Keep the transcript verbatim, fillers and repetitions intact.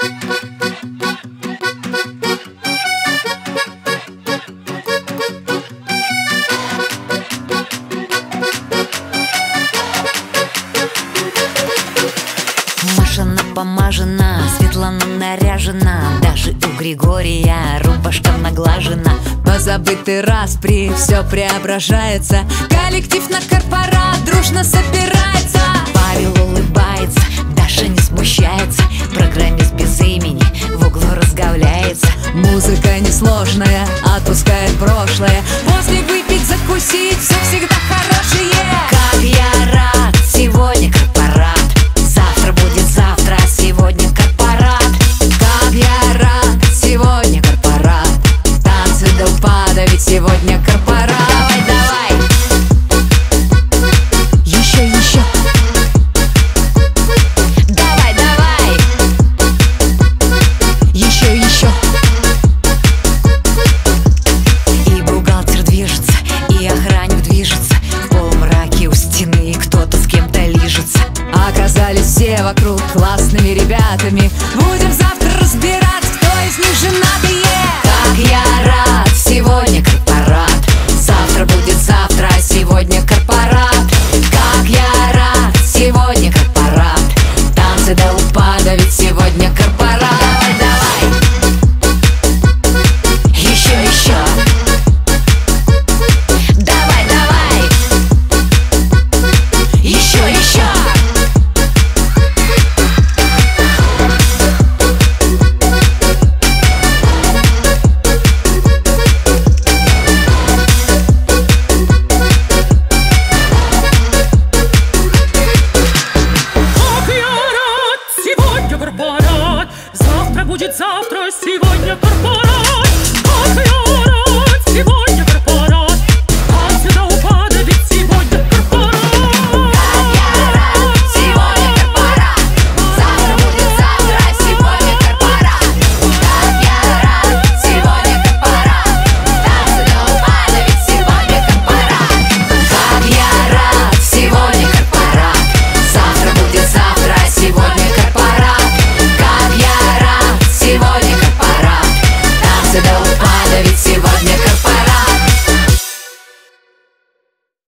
Маша напомажена, Светлана наряжена, даже у Григория рубашка наглажена. Позабытый распри, все преображается, коллектив на корпорат дружно собирается. Павел улыбается, Даша не смущается, программист без имени в углу разговляется. Музыка несложная, отпускает прошлое, после выпить, закусить, все всегда хорошее. Как я рад, сегодня корпорат, завтра будет завтра, сегодня корпорат. Как я рад, сегодня корпорат, танцы до упада, ведь сегодня корпорат. Давай, давай, Еще, еще, давай, давай, еще, еще. и бухгалтер движется, и охранник движется, в полумраке у стены кто-то с кем-то лижется. Оказались все вокруг классными ребятами, будем завтра разбираться, кто из них женатые. Как я рад, сегодня корпорат, завтра будет завтра, сегодня корпорат. Как я рад, сегодня корпорат, танцы до упада, ведь сегодня корпорат. Давай, давай, еще, еще, давай, давай, еще, еще. Как я рад, сегодня корпорат, завтра будет завтра, сегодня корпорат. Как я рад, сегодня